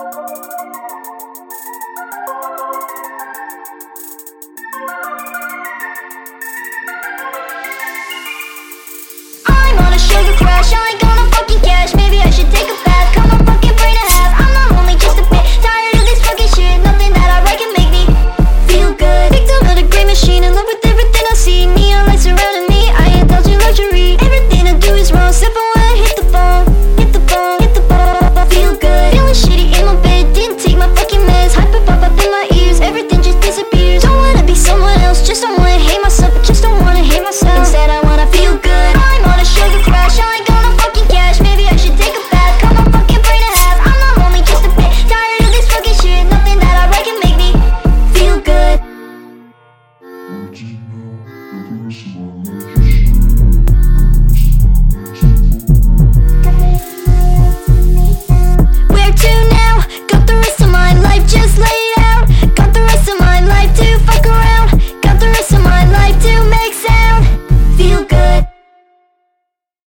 I'm on a sugar crash, I ain't gonna fucking cash. Maybe I should take a bath, cut my fucking brain in half. I'm not lonely, just a bit tired of this fucking shit. Nothing that I write can make me feel good. Victim of the great machine, in love with everything I see. Neon lights surrounding me, I indulge in luxury. Everything I do is wrong, except for when I hit the phone. Hit the phone, hit the phone. Feel good, feeling shitty in my bed. Didn't take my fucking meds, hyper pop up in my ears. Everything just disappears. Don't wanna be someone else, just don't wanna hate myself, but just don't wanna hate myself. Instead I wanna feel good. I'm on a sugar crash, I ain't gonna fucking cash. Maybe I should take a bath, cut my fucking brain in half. I'm not lonely, just a bit tired of this fucking shit. Nothing that I write can make me feel good. Original, the voice of our legend.